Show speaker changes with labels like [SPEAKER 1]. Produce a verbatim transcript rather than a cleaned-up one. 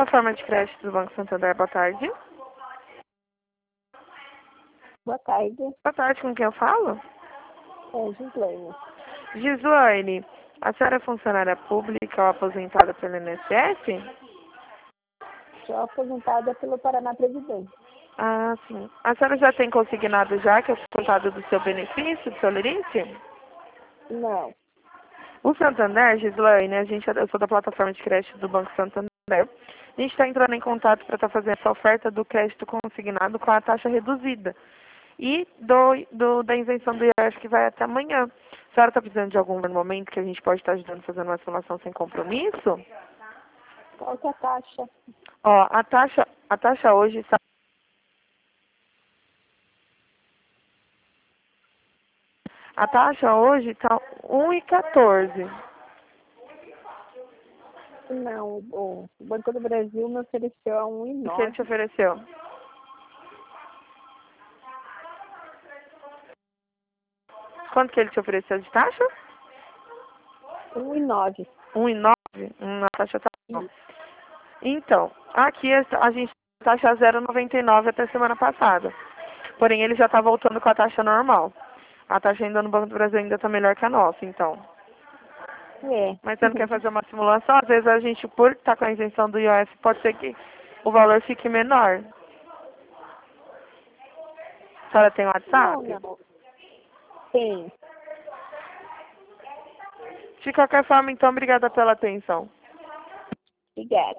[SPEAKER 1] plataforma de crédito do Banco Santander, boa tarde.
[SPEAKER 2] Boa tarde,
[SPEAKER 1] Boa tarde, com quem eu falo?
[SPEAKER 2] é Gislaine.
[SPEAKER 1] Gislaine, a senhora é funcionária pública ou aposentada pelo I N S S?
[SPEAKER 2] Sou aposentada pelo Paraná Previdência.
[SPEAKER 1] Ah, sim. A senhora já tem consignado já que é descontado do seu benefício, do seu Lirice?
[SPEAKER 2] Não.
[SPEAKER 1] O Santander, Gislaine, a gente, eu sou da plataforma de crédito do Banco Santander. A gente está entrando em contato para estar fazendo essa oferta do crédito consignado com a taxa reduzida. E do, do, da isenção do I R S que vai até amanhã. A senhora está precisando de algum momento que a gente pode estar ajudando fazendo uma simulação sem compromisso?
[SPEAKER 2] Qual que é a taxa?
[SPEAKER 1] Ó, a taxa, a taxa hoje está... A taxa hoje está um vírgula quatorze.
[SPEAKER 2] Não, o Banco do Brasil me ofereceu a um e
[SPEAKER 1] O que ele
[SPEAKER 2] nove.
[SPEAKER 1] te ofereceu? Quanto que ele te ofereceu de taxa?
[SPEAKER 2] um e nove.
[SPEAKER 1] um vírgula nove? Hum, a taxa tá bom. Então, aqui a a gente taxa zero vírgula noventa e nove até semana passada. Porém, ele já está voltando com a taxa normal. A taxa ainda no Banco do Brasil ainda está melhor que a nossa, então.
[SPEAKER 2] É.
[SPEAKER 1] Mas você não quer fazer uma simulação? Às vezes a gente, por estar com a isenção do I O F, pode ser que o valor fique menor. A senhora tem WhatsApp?
[SPEAKER 2] Não, não. Tem.
[SPEAKER 1] De qualquer forma, então, obrigada pela atenção.
[SPEAKER 2] Obrigada.